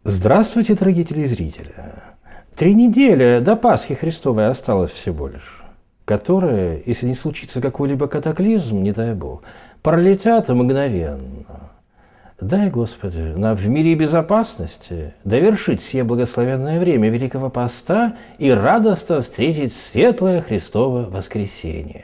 Здравствуйте, дорогие телезрители! 3 недели до Пасхи Христовой осталось всего лишь, которые, если не случится какой-либо катаклизм, не дай Бог, пролетят мгновенно. Дай, Господи, нам в мире и безопасности довершить сие благословенное время Великого Поста и радостно встретить светлое Христово воскресение.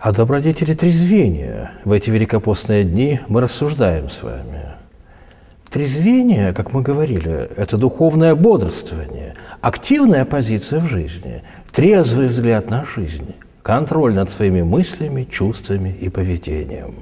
О добродетели трезвения в эти великопостные дни мы рассуждаем с вами. Трезвение, как мы говорили, это духовное бодрствование, активная позиция в жизни, трезвый взгляд на жизнь, контроль над своими мыслями, чувствами и поведением.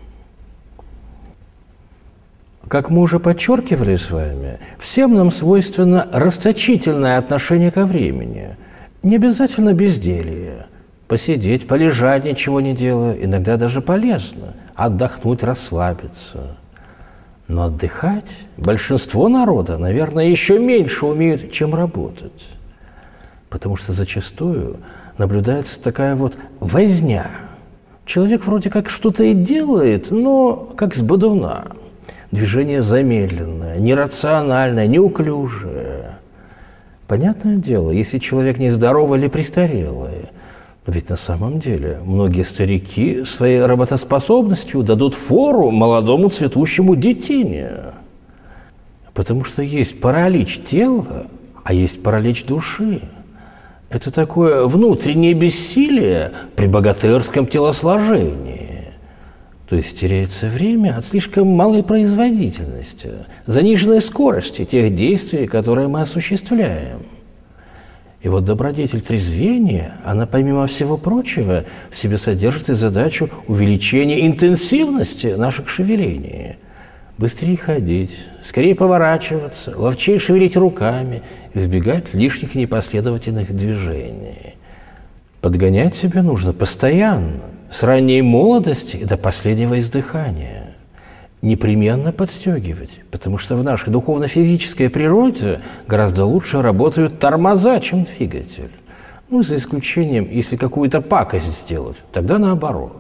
Как мы уже подчеркивали с вами, всем нам свойственно расточительное отношение ко времени, не обязательно безделье. Посидеть, полежать, ничего не делая, иногда даже полезно, отдохнуть, расслабиться. Но отдыхать большинство народа, наверное, еще меньше умеют, чем работать. Потому что зачастую наблюдается такая вот возня. Человек вроде как что-то и делает, но как с бодуна. Движение замедленное, нерациональное, неуклюжее. Понятное дело, если человек нездоровый или престарелый, но ведь на самом деле многие старики своей работоспособностью дадут фору молодому цветущему детине. Потому что есть паралич тела, а есть паралич души. Это такое внутреннее бессилие при богатырском телосложении. То есть теряется время от слишком малой производительности, заниженной скорости тех действий, которые мы осуществляем. И вот добродетель трезвения, она, помимо всего прочего, в себе содержит и задачу увеличения интенсивности наших шевелений. Быстрее ходить, скорее поворачиваться, ловчее шевелить руками, избегать лишних непоследовательных движений. Подгонять себя нужно постоянно, с ранней молодости и до последнего издыхания. Непременно подстегивать, потому что в нашей духовно-физической природе гораздо лучше работают тормоза, чем двигатель. Ну, за исключением, если какую-то пакость сделать, тогда наоборот.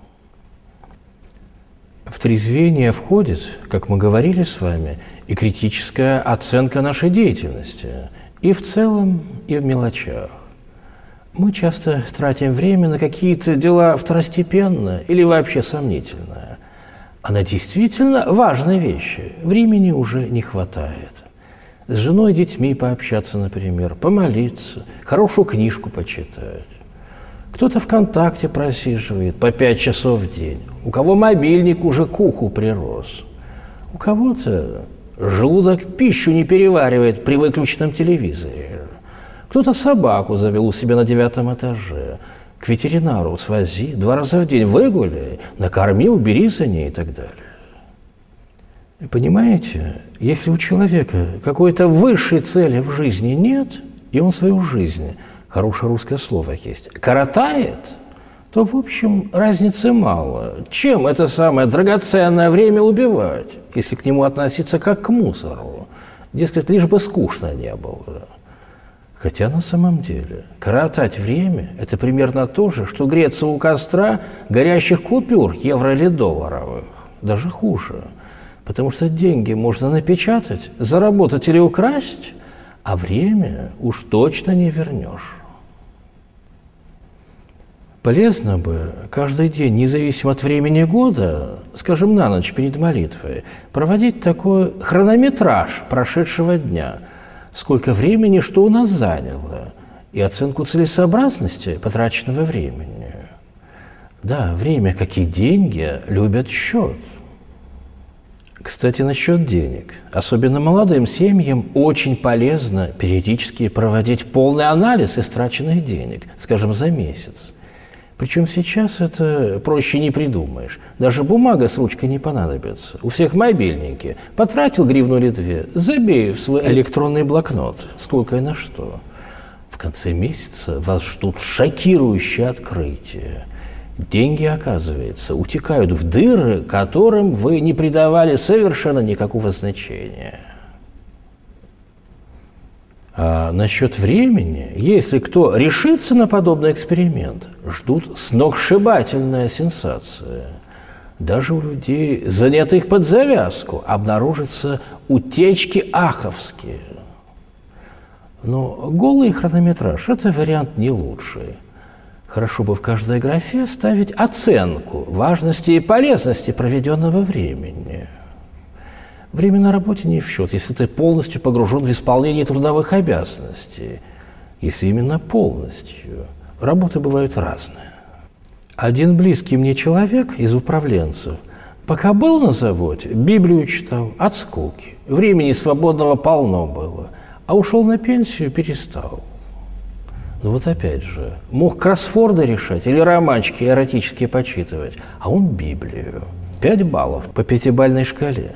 В трезвение входит, как мы говорили с вами, и критическая оценка нашей деятельности, и в целом, и в мелочах. Мы часто тратим время на какие-то дела второстепенные или вообще сомнительные. А на действительно важные вещи времени уже не хватает. С женой и детьми пообщаться, например, помолиться, хорошую книжку почитать. Кто-то ВКонтакте просиживает по 5 часов в день. У кого мобильник уже к уху прирос. У кого-то желудок пищу не переваривает при выключенном телевизоре. Кто-то собаку завел у себя на 9 этаже. К ветеринару свози, 2 раза в день выгуляй, накорми, убери за ней и так далее. И понимаете, если у человека какой-то высшей цели в жизни нет, и он свою жизнь, хорошее русское слово есть, коротает, то, в общем, разницы мало. Чем это самое драгоценное время убивать, если к нему относиться как к мусору? Дескать, лишь бы скучно не было. Хотя на самом деле коротать время – это примерно то же, что греться у костра горящих купюр евро или долларовых. Даже хуже. Потому что деньги можно напечатать, заработать или украсть, а время уж точно не вернешь. Полезно бы каждый день, независимо от времени года, скажем, на ночь перед молитвой, проводить такой хронометраж прошедшего дня – сколько времени, что у нас заняло, и оценку целесообразности потраченного времени. Да, время, как и деньги, любят счет. Кстати, насчет денег. Особенно молодым семьям очень полезно периодически проводить полный анализ истраченных денег, скажем, за месяц. Причем сейчас это проще не придумаешь. Даже бумага с ручкой не понадобится. У всех мобильники. Потратил гривну или 2, забей в свой электронный блокнот. Сколько и на что. В конце месяца вас ждут шокирующие открытия. Деньги, оказывается, утекают в дыры, которым вы не придавали совершенно никакого значения. А насчет времени, если кто решится на подобный эксперимент, ждут сногсшибательная сенсация. Даже у людей, занятых под завязку, обнаружатся утечки аховские. Но голый хронометраж – это вариант не лучший. Хорошо бы в каждой графе ставить оценку важности и полезности проведенного времени. Время на работе не в счет, если ты полностью погружен в исполнение трудовых обязанностей. Если именно полностью. Работы бывают разные. Один близкий мне человек из управленцев, пока был на заводе, Библию читал от скуки. Времени свободного полно было. А ушел на пенсию, перестал. Ну вот опять же, мог кроссворды решать или романчики эротические почитывать, а он Библию. 5 баллов по 5-бальной шкале.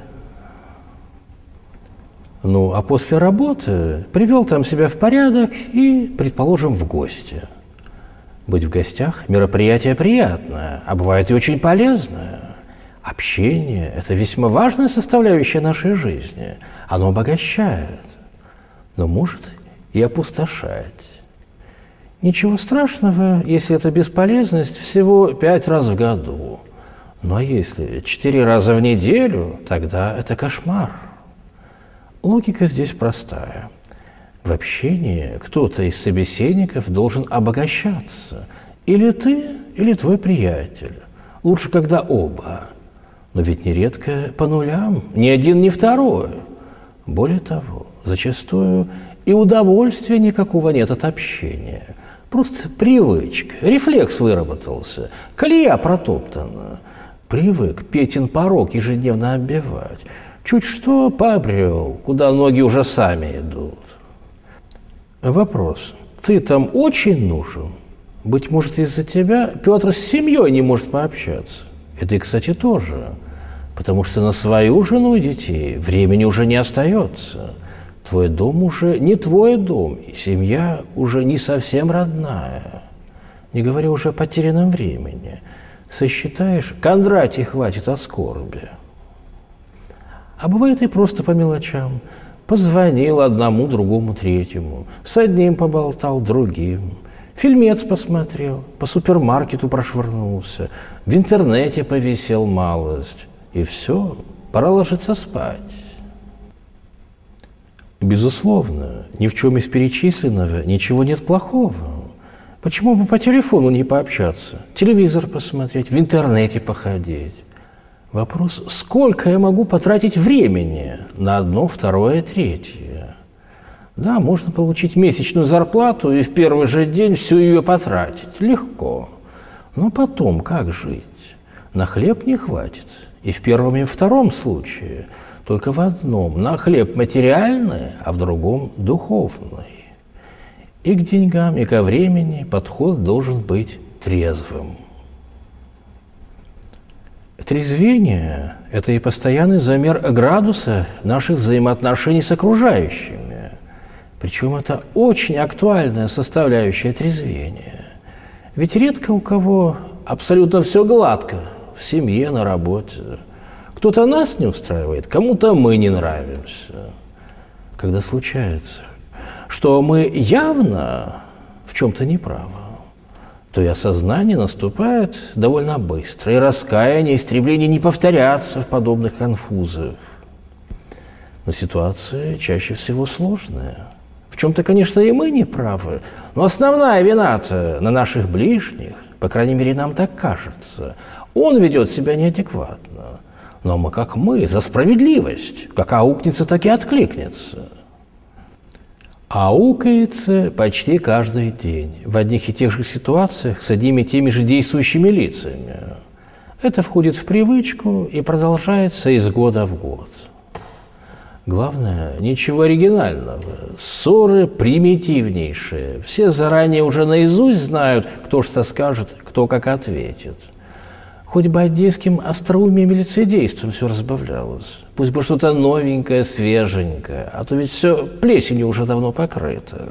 Ну, а после работы привел там себя в порядок и, предположим, в гости. Быть в гостях – мероприятие приятное, а бывает и очень полезное. Общение – это весьма важная составляющая нашей жизни. Оно обогащает, но может и опустошать. Ничего страшного, если эта бесполезность всего 5 раз в году. Ну, а если 4 раза в неделю, тогда это кошмар. Логика здесь простая. В общении кто-то из собеседников должен обогащаться. Или ты, или твой приятель. Лучше, когда оба. Но ведь нередко по нулям, ни один, ни второй. Более того, зачастую и удовольствия никакого нет от общения. Просто привычка, рефлекс выработался, колея протоптана. Привык Петин порог ежедневно оббивать. Чуть что побрел, куда ноги уже сами идут. Вопрос. Ты там очень нужен? Быть может, из-за тебя Петр с семьей не может пообщаться. Это и, кстати, тоже. Потому что на свою жену и детей времени уже не остается. Твой дом уже не твой дом, и семья уже не совсем родная. Не говоря уже о потерянном времени. Сосчитаешь, Кондратий хватит от скорби. А бывает и просто по мелочам. Позвонил одному, другому, третьему. С одним поболтал, другим. Фильмец посмотрел, по супермаркету прошвырнулся. В интернете повисел малость. И все, пора ложиться спать. Безусловно, ни в чем из перечисленного ничего нет плохого. Почему бы по телефону не пообщаться, телевизор посмотреть, в интернете походить? Вопрос, сколько я могу потратить времени на одно, второе, третье? Да, можно получить месячную зарплату и в первый же день всю ее потратить. Легко. Но потом как жить? На хлеб не хватит. И в первом, и в втором случае. Только в одном на хлеб материальный, а в другом духовный. И к деньгам, и ко времени подход должен быть трезвым. Трезвение – это и постоянный замер градуса наших взаимоотношений с окружающими. Причем это очень актуальная составляющая трезвения. Ведь редко у кого абсолютно все гладко в семье, на работе. Кто-то нас не устраивает, кому-то мы не нравимся. Когда случается, что мы явно в чем-то неправы, то и осознание наступает довольно быстро, и раскаяние, и стремление не повторяться в подобных конфузах. Но ситуация чаще всего сложная. В чем-то, конечно, и мы не правы, но основная вина-то на наших ближних, по крайней мере, нам так кажется. Он ведет себя неадекватно. Но мы, как мы, за справедливость. Как аукнется, так и откликнется. Аукается почти каждый день, в одних и тех же ситуациях с одними и теми же действующими лицами. Это входит в привычку и продолжается из года в год. Главное, ничего оригинального. Ссоры примитивнейшие. Все заранее уже наизусть знают, кто что скажет, кто как ответит. Хоть бы одесским остроумием и лицедейством все разбавлялось. Пусть бы что-то новенькое, свеженькое, а то ведь все плесенью уже давно покрыто.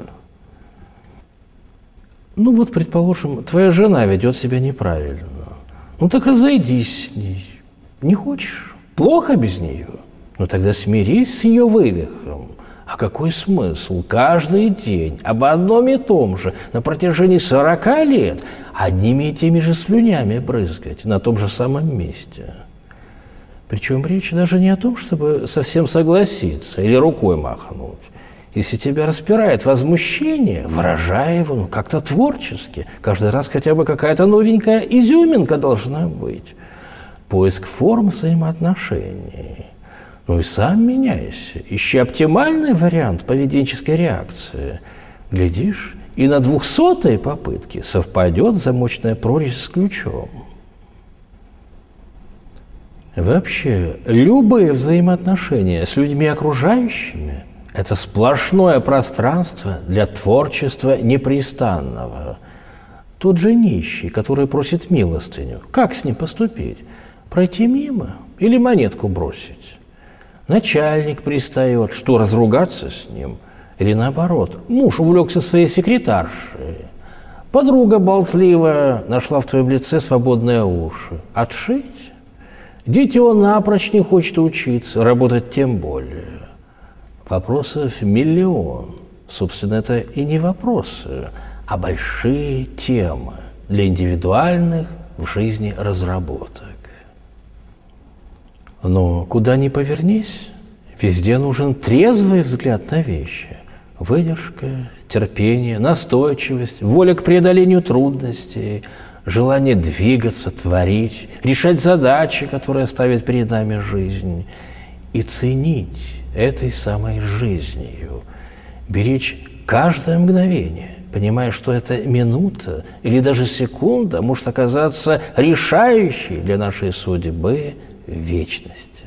Ну вот, предположим, твоя жена ведет себя неправильно. Ну так разойдись с ней. Не хочешь? Плохо без нее? Ну тогда смирись с ее вывихом. А какой смысл каждый день об одном и том же на протяжении 40 лет одними и теми же слюнями брызгать на том же самом месте? Причем речь даже не о том, чтобы совсем согласиться или рукой махнуть. Если тебя распирает возмущение, выражай его как-то творчески. Каждый раз хотя бы какая-то новенькая изюминка должна быть. Поиск форм взаимоотношений. Ну и сам меняйся. Ищи оптимальный вариант поведенческой реакции. Глядишь, И на 200-й попытке совпадет замочная прорезь с ключом. Вообще, любые взаимоотношения с людьми окружающими – это сплошное пространство для творчества непрестанного. Тот же нищий, который просит милостыню, как с ним поступить? Пройти мимо или монетку бросить? Начальник пристает, что разругаться с ним? Или наоборот, муж увлекся своей секретаршей. Подруга болтливая нашла в твоем лице свободные уши. Отшить? Дитё напрочь не хочет учиться, работать тем более. Вопросов миллион. Собственно, это и не вопросы, а большие темы для индивидуальных в жизни разработок. Но куда ни повернись, везде нужен трезвый взгляд на вещи. Выдержка, терпение, настойчивость, воля к преодолению трудностей, желание двигаться, творить, решать задачи, которые ставит перед нами жизнь, и ценить этой самой жизнью, беречь каждое мгновение, понимая, что эта минута или даже секунда может оказаться решающей для нашей судьбы вечности.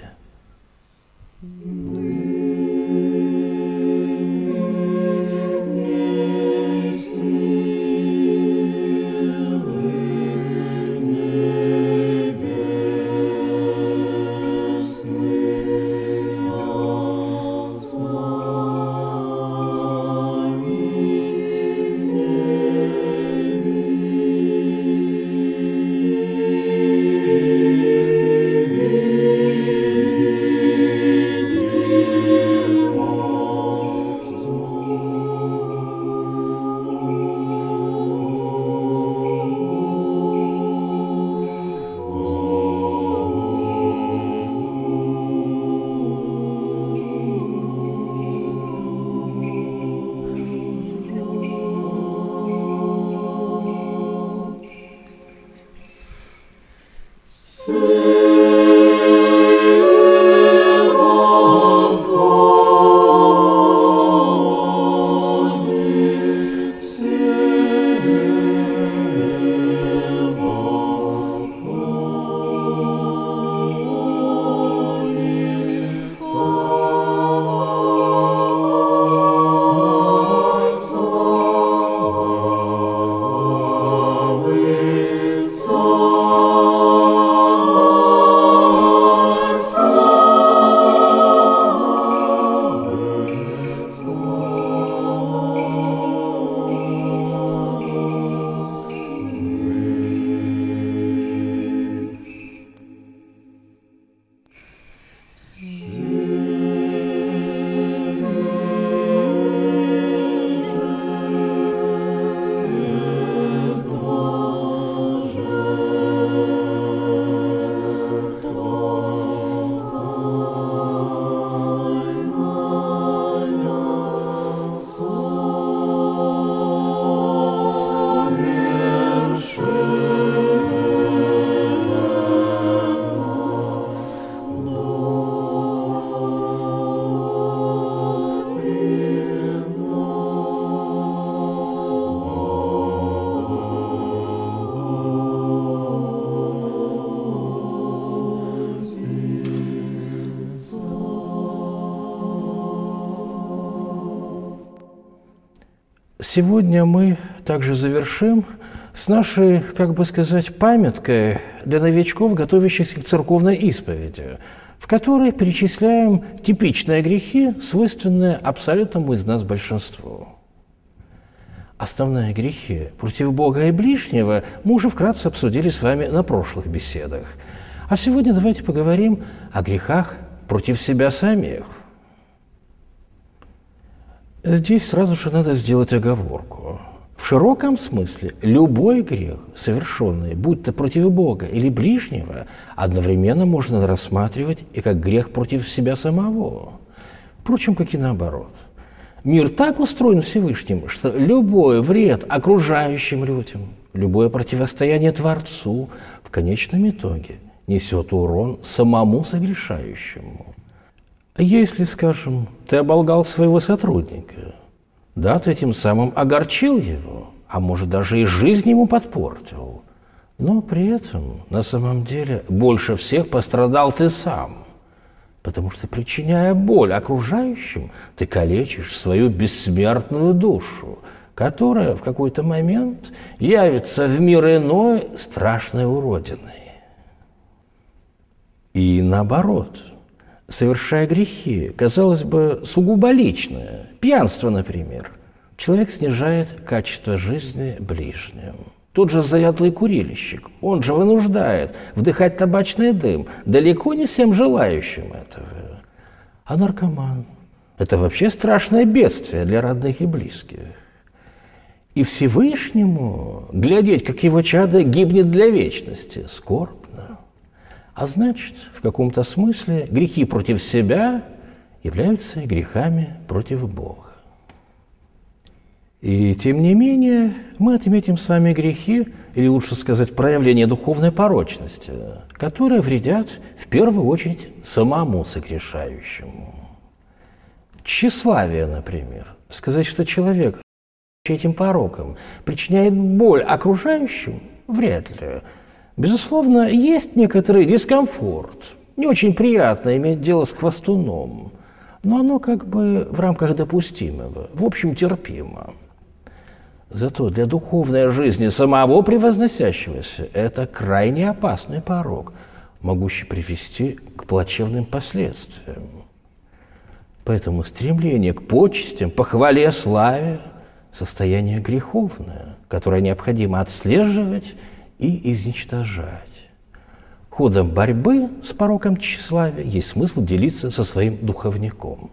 Сегодня мы также завершим с нашей, как бы сказать, памяткой для новичков, готовящихся к церковной исповеди, в которой перечисляем типичные грехи, свойственные абсолютному из нас большинству. Основные грехи против Бога и ближнего мы уже вкратце обсудили с вами на прошлых беседах. А сегодня давайте поговорим о грехах против себя самих. Здесь сразу же надо сделать оговорку. В широком смысле любой грех, совершенный, будь то против Бога или ближнего, одновременно можно рассматривать и как грех против себя самого. Впрочем, как и наоборот. Мир так устроен Всевышним, что любой вред окружающим людям, любое противостояние Творцу в конечном итоге несет урон самому согрешающему. Если, скажем, ты оболгал своего сотрудника, Да, ты этим самым огорчил его, а может, даже и жизнь ему подпортил. Но при этом, на самом деле, больше всех пострадал ты сам. Потому что, причиняя боль окружающим, ты калечишь свою бессмертную душу, которая в какой-то момент явится в мир иной страшной уродиной. И наоборот, совершая грехи, казалось бы, сугубо личное, пьянство, например, человек снижает качество жизни ближним. Тот же заядлый курильщик, он же вынуждает вдыхать табачный дым далеко не всем желающим этого. А наркоман – это вообще страшное бедствие для родных и близких. И Всевышнему глядеть, как его чадо гибнет для вечности, скорбно. А значит, в каком-то смысле грехи против себя являются грехами против Бога. И тем не менее мы отметим с вами грехи, или лучше сказать, проявление духовной порочности, которые вредят в первую очередь самому согрешающему. Тщеславие, например. Сказать, что человек этим пороком причиняет боль окружающим, вряд ли. Безусловно, есть некоторый дискомфорт. Не очень приятно иметь дело с хвастуном, но оно как бы в рамках допустимого, в общем, терпимо. Зато для духовной жизни самого превозносящегося это крайне опасный порок, могущий привести к плачевным последствиям. Поэтому стремление к почестям, похвале, славе – состояние греховное, которое необходимо отслеживать и изничтожать. Ходом борьбы с пороком тщеславия есть смысл делиться со своим духовником.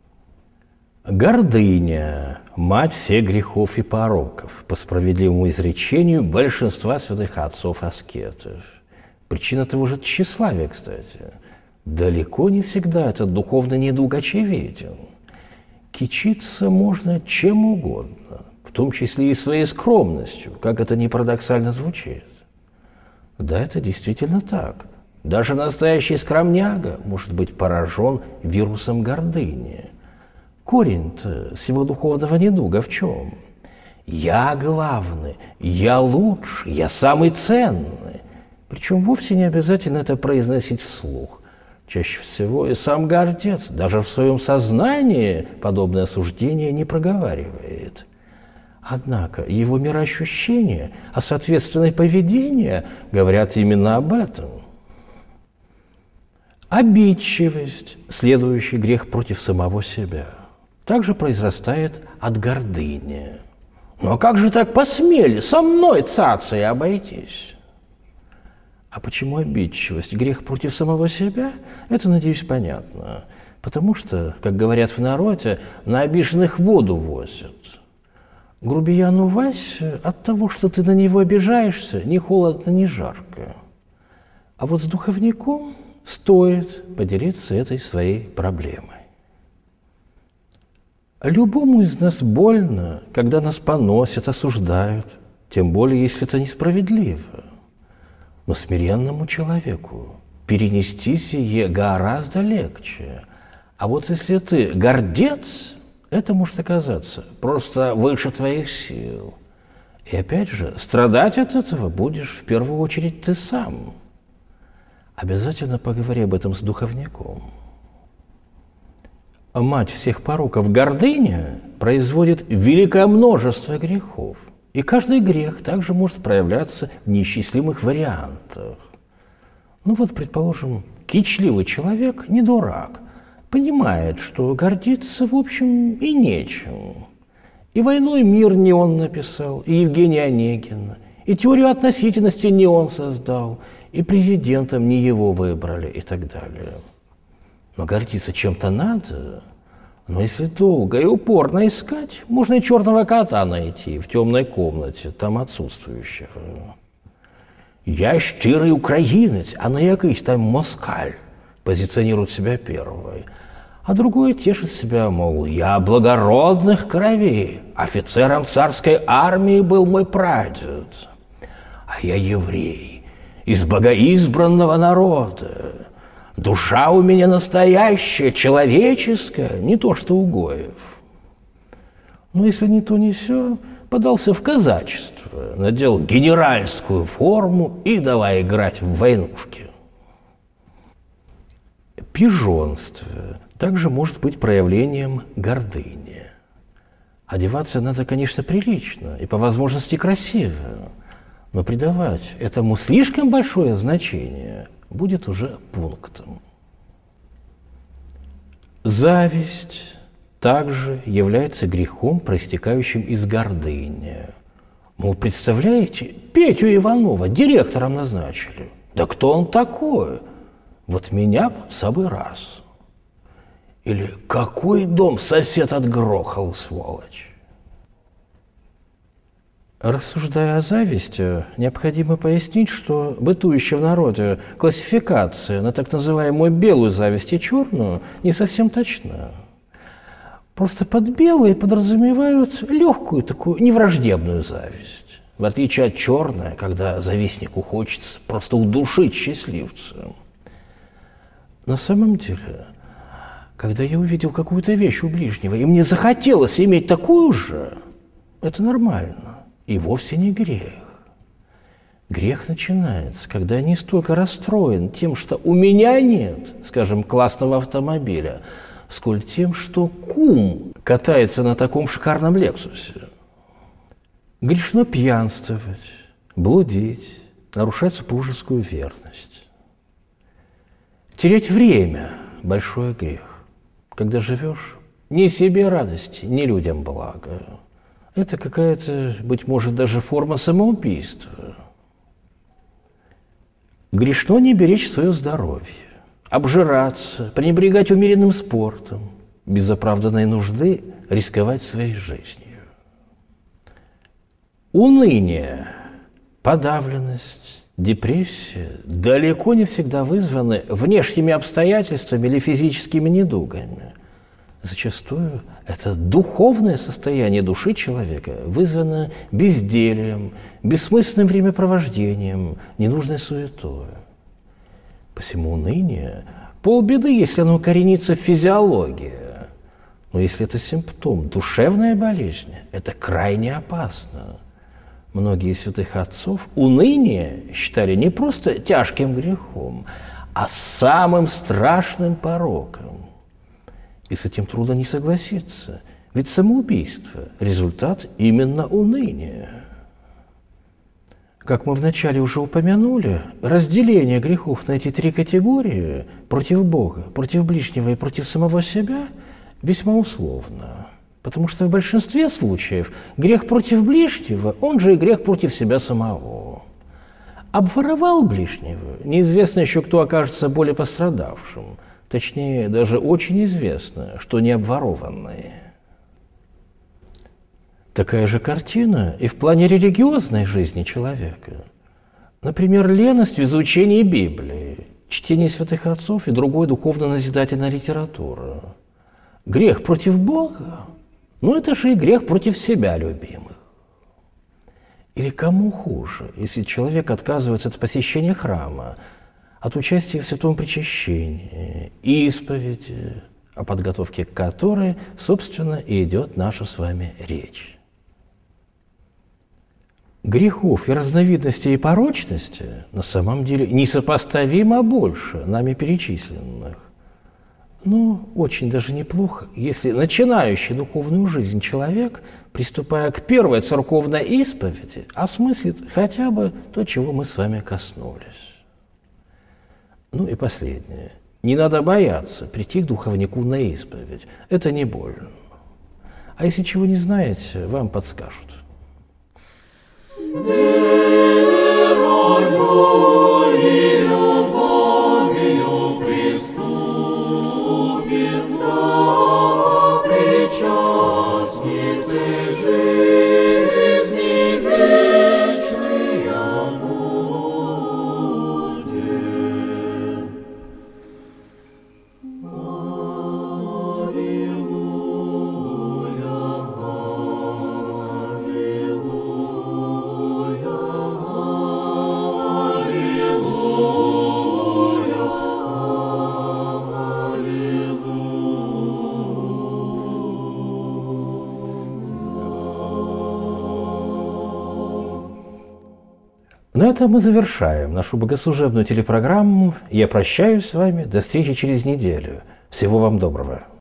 Гордыня – мать всех грехов и пороков, по справедливому изречению большинства святых отцов-аскетов. Причина того же тщеславия, кстати. Далеко не всегда этот духовный недуг очевиден. Кичиться можно чем угодно, в том числе и своей скромностью, как это ни парадоксально звучит. Да, это действительно так. Даже настоящий скромняга может быть поражен вирусом гордыни. Корень-то всего духовного недуга в чем? Я главный, я лучший, я самый ценный. Причем вовсе не обязательно это произносить вслух. Чаще всего и сам гордец даже в своем сознании подобное суждение не проговаривает. Однако его мироощущение, а соответственно и поведение говорят именно об этом. Обидчивость, следующий грех против самого себя, также произрастает от гордыни. Ну а как же так посмели со мной, цацей, обойтись? А почему обидчивость, грех против самого себя, это, надеюсь, понятно. Потому что, как говорят в народе, на обиженных воду возят. Грубияну Васе от того, что ты на него обижаешься, ни холодно, ни жарко. А вот с духовником стоит поделиться этой своей проблемой. Любому из нас больно, когда нас поносят, осуждают, тем более, если это несправедливо. Но смиренному человеку перенести сие гораздо легче. А вот если ты гордец, это может оказаться просто выше твоих сил. И опять же, страдать от этого будешь в первую очередь ты сам. Обязательно поговори об этом с духовником. Мать всех пороков гордыня производит великое множество грехов. И каждый грех также может проявляться в неисчислимых вариантах. Ну вот, предположим, кичливый человек, не дурак, понимает, что гордиться, в общем, и нечем. И «Войну и мир» не он написал, и Евгения Онегина, и теорию относительности не он создал, и президентом не его выбрали, и так далее. Но гордиться чем-то надо. Но если долго и упорно искать, можно и черного кота найти в темной комнате, там отсутствующего. «Я щирый украинец, а на якийсь там москаль», позиционирует себя первый. А другой тешит себя, мол, «я благородных кровей, офицером царской армии был мой прадед, а я еврей, из богоизбранного народа. Душа у меня настоящая, человеческая, не то что у гоев». Но если не то, не сё, подался в казачество, надел генеральскую форму и давай играть в войнушки. Пижонство также может быть проявлением гордыни. Одеваться надо, конечно, прилично и по возможности красиво, но придавать этому слишком большое значение будет уже пунктом. Зависть также является грехом, проистекающим из гордыни. Мол, представляете, Петю Иванова директором назначили. Да кто он такой? Вот меня б в самый раз. Или какой дом сосед отгрохал, сволочь. Рассуждая о зависти, необходимо пояснить, что бытующая в народе классификация на так называемую белую зависть и черную не совсем точна. Просто под белой подразумевают легкую такую невраждебную зависть, в отличие от черной, когда завистнику хочется просто удушить счастливца. На самом деле, когда я увидел какую-то вещь у ближнего, и мне захотелось иметь такую же, это нормально и вовсе не грех. Грех начинается, когда я не столько расстроен тем, что у меня нет, скажем, классного автомобиля, сколь тем, что кум катается на таком шикарном «Лексусе». Грешно пьянствовать, блудить, нарушать супружескую верность. Терять время – большой грех. Когда живешь, ни себе радости, ни людям блага. Это какая-то, быть может, даже форма самоубийства. Грешно не беречь свое здоровье, обжираться, пренебрегать умеренным спортом, без оправданной нужды рисковать своей жизнью. Уныние, подавленность, депрессия далеко не всегда вызваны внешними обстоятельствами или физическими недугами. Зачастую это духовное состояние души человека вызвано бездельем, бессмысленным времяпровождением, ненужной суетой. Посему уныние – полбеды, если оно коренится в физиологии. Но если это симптом душевной болезни, это крайне опасно. Многие из святых отцов уныние считали не просто тяжким грехом, а самым страшным пороком. И с этим трудно не согласиться, ведь самоубийство – результат именно уныния. Как мы вначале уже упомянули, разделение грехов на эти три категории – против Бога, против ближнего и против самого себя – весьма условно. Потому что в большинстве случаев грех против ближнего, он же и грех против себя самого. Обворовал ближнего, неизвестно еще, кто окажется более пострадавшим. Точнее, даже очень известно, что не обворованные. Такая же картина и в плане религиозной жизни человека. Например, леность в изучении Библии, чтение святых отцов и другой духовно-назидательной литературы. Грех против Бога? Ну, это же и грех против себя любимых. Или кому хуже, если человек отказывается от посещения храма, от участия в святом причащении, исповеди, о подготовке к которой, собственно, и идет наша с вами речь. Грехов и разновидностей и порочности на самом деле несопоставимо больше нами перечисленных. Но очень даже неплохо, если начинающий духовную жизнь человек, приступая к первой церковной исповеди, осмыслит хотя бы то, чего мы с вами коснулись. Ну и последнее. Не надо бояться прийти к духовнику на исповедь. Это не больно. А если чего не знаете, вам подскажут. На этом мы завершаем нашу богослужебную телепрограмму. Я прощаюсь с вами. До встречи через неделю. Всего вам доброго.